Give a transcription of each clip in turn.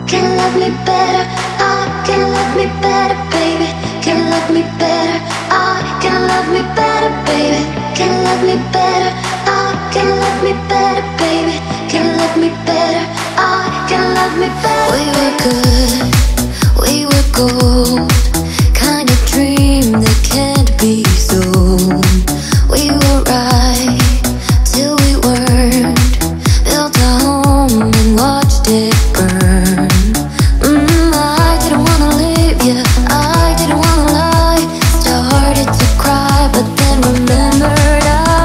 can love me better. I can love me better, baby. Can love me better. I can love me better, baby. Can love me better. I can love me better, baby. Can love me better. I can love me better. We were good, we were gold. Kind of dream that can't be sold. We were right till we weren't. Built a home and watched it burn. I didn't wanna leave you, I didn't wanna lie. Started to cry, but then remembered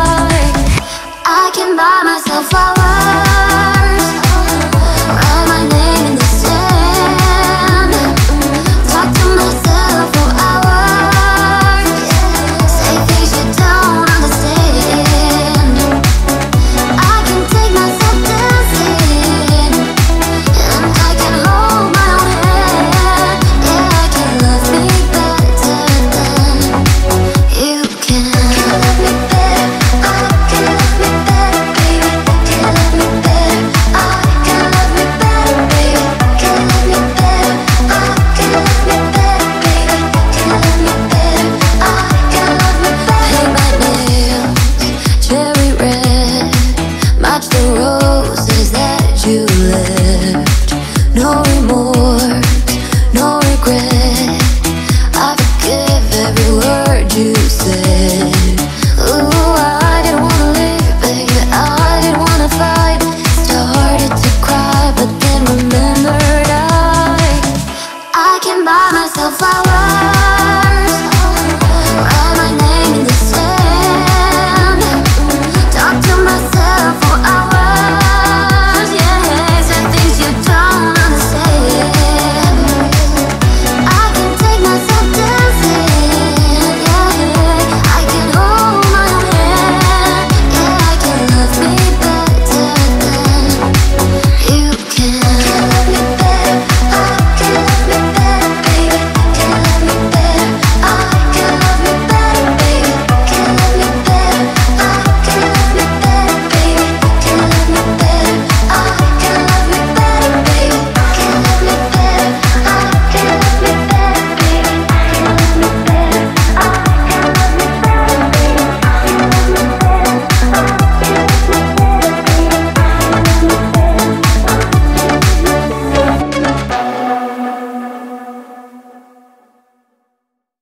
I can buy myself flowers, write my name in the sand, talk to myself for hours, say things you don't understand. I can take myself dancing, and I can hold my own hand. Yeah, I can love me better than you can. Can love me better, I can love me better, baby. Can love me better, I can love me better, baby. Can love me better, I can love me better, baby. Can love me better, I can love me better. Paint my nails cherry red, match the roses that you left. No remorse, no regret. I forgive every word you said. Ooh, I didn't wanna leave, baby. I didn't wanna fight. Started to cry, but then remembered I can buy myself flowers.